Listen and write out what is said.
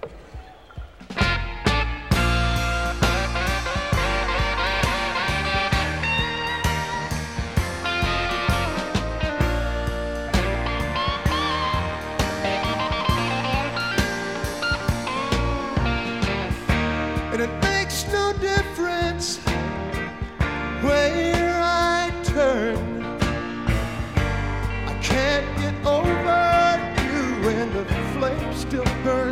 And it makes no difference where I turn. I can't get over you, and the flame still burns.